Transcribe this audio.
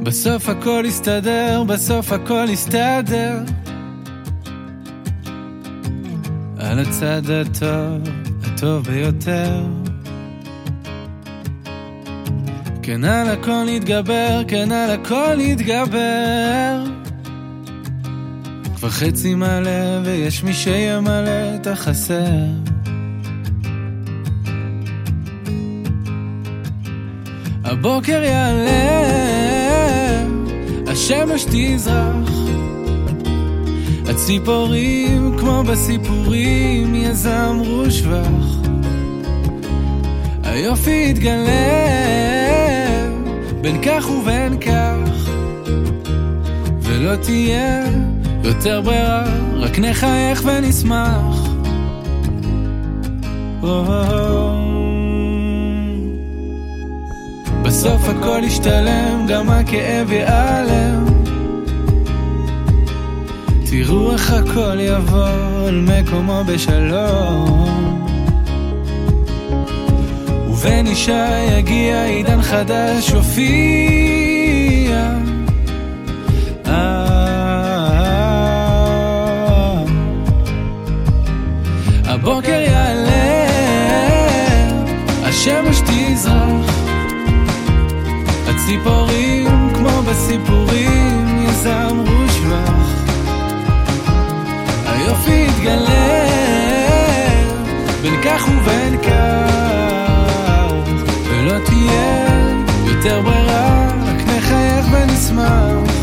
בסוף הכל יסתדר, בסוף הכל יסתדר, על הצד הטוב, הטוב ביותר. כן על הכל נתגבר, כן על הכל נתגבר, כבר חצי מלא ויש מי שימלא את החסר. הבוקר יעלה, השמש תזרח, הציפורים כמו בסיפורים יזמרו שבח, היופי יתגלה בין כך ובין כך, ולא תהיה יותר ברירה, רק נחייך ונשמח. בסוף הכל ישתלם, גם הכאב ייעלם, תראו איך הכל יבוא על מקומו בשלום, ובן אישה יגיע עידן חדש הופיע. הבוקר יעלה, השמש תזרח, הציפורים כמו בסיפורים יזמרו שבח, היופי יתגלה בין כך ובין כך, ולא תהיה יותר ברירה, רק נחייך ונשמח.